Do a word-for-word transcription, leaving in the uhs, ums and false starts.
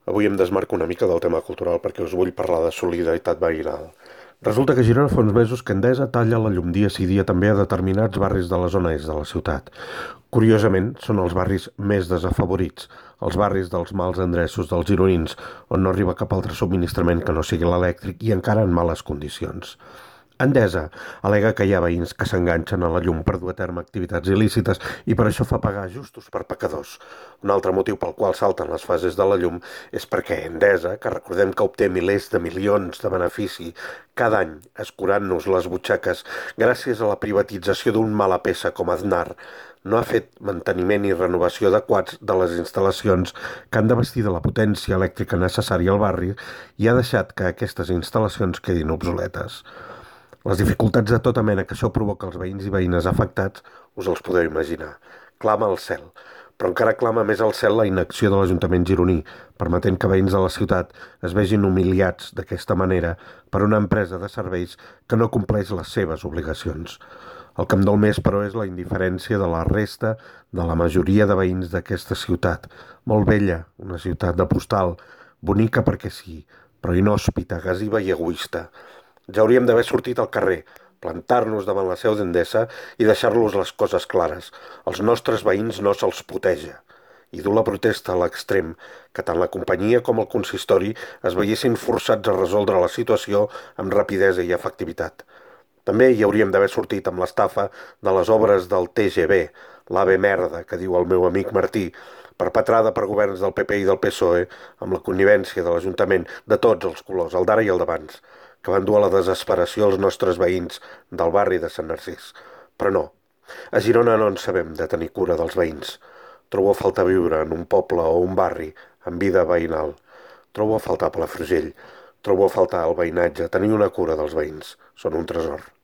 Avui em desmarco una mica del tema cultural perquè us vull parlar de solidaritat veïnal. Resulta que a Girona fa uns mesos que Endesa talla la llum dia sí dia també a determinats barris de la zona est de la ciutat. Curiosament, són els barris més desafavorits, els barris dels mals endreços dels gironins, on no arriba cap altre subministrament que no sigui l'elèctric i encara en males condicions. Endesa al·lega que hi ha veïns que s'enganxen a la llum per dur a terme activitats il·lícites i per això fa pagar justos per pecadors. Un altre motiu pel qual salten les fases de la llum és perquè Endesa, que recordem que obté milers de milions de benefici cada any escurant-nos les butxaques gràcies a la privatització d'un mala peça com Aznar, no ha fet manteniment i renovació adequats de les instal·lacions que han de vestir de la potència elèctrica necessària al barri i ha deixat que aquestes instal·lacions quedin obsoletes. Les dificultats de tota mena que això provoca als veïns i veïnes afectats us els podeu imaginar. Clama al cel, però encara clama més al cel la inacció de l'Ajuntament gironí, permetent que veïns de la ciutat es vegin humiliats d'aquesta manera per una empresa de serveis que no compleix les seves obligacions. El que em dol més, però, és la indiferència de la resta de la majoria de veïns d'aquesta ciutat. Molt bella, una ciutat de postal, bonica perquè sí, però inhòspita, gasiva i egoista. Ja hauríem d'haver sortit al carrer, plantar-nos davant la seu d'Endesa i deixar-los les coses clares. Els nostres veïns no se'ls puteja. I dur la protesta a l'extrem, que tant la companyia com el consistori es veiessin forçats a resoldre la situació amb rapidesa i efectivitat. També hi hauríem d'haver sortit amb l'estafa de les obres del T G V, l'A V E merda, que diu el meu amic Martí, perpetrada per governs del P P i del P S O E, amb la connivència de l'Ajuntament de tots els colors, el d'ara i el d'abans, que van dur a la desesperació els nostres veïns del barri de Sant Narcís. Però no, a Girona no en sabem de tenir cura dels veïns. Trobo a faltar viure en un poble o un barri amb vida veïnal. Trobo a faltar Palafrugell. Trobo a faltar el veïnatge, tenir una cura dels veïns. Són un tresor.